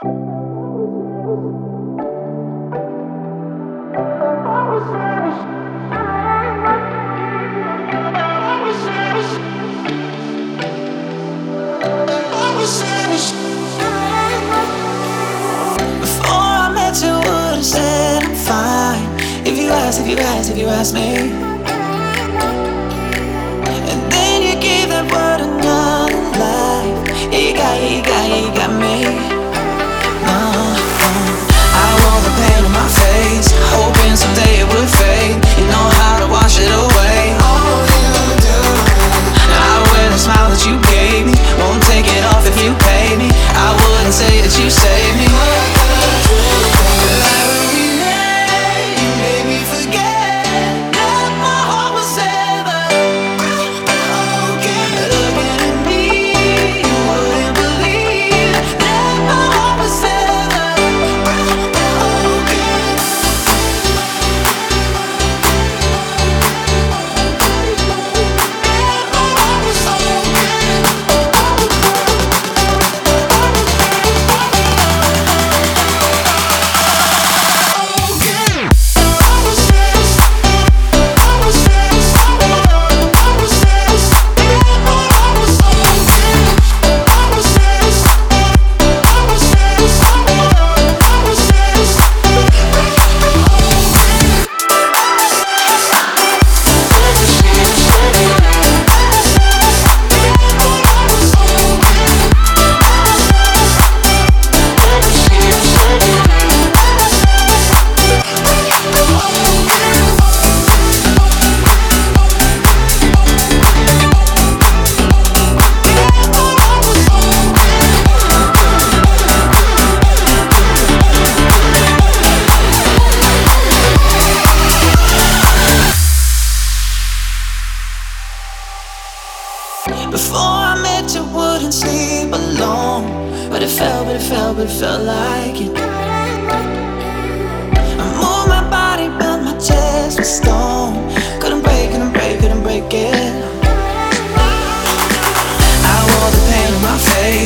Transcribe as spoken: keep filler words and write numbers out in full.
Before I met you, would've said I'm fine. If you ask, if you ask, if you ask me. And then you gave that word another life. Yeah, you got, yeah, you got, yeah, you got me. Uh, uh. I wore the pain on my face, hoping someday it would fade. You know how to wash it away. Oh, you do. I wear the smile that you gave me, won't take it off if you pay me. I wouldn't say that you saved me. Before I met you, wouldn't sleep alone. But it felt, but it felt, but it felt like it. I moved my body, built my chest with stone. Couldn't break, couldn't break, couldn't break it. I wore the pain on my face,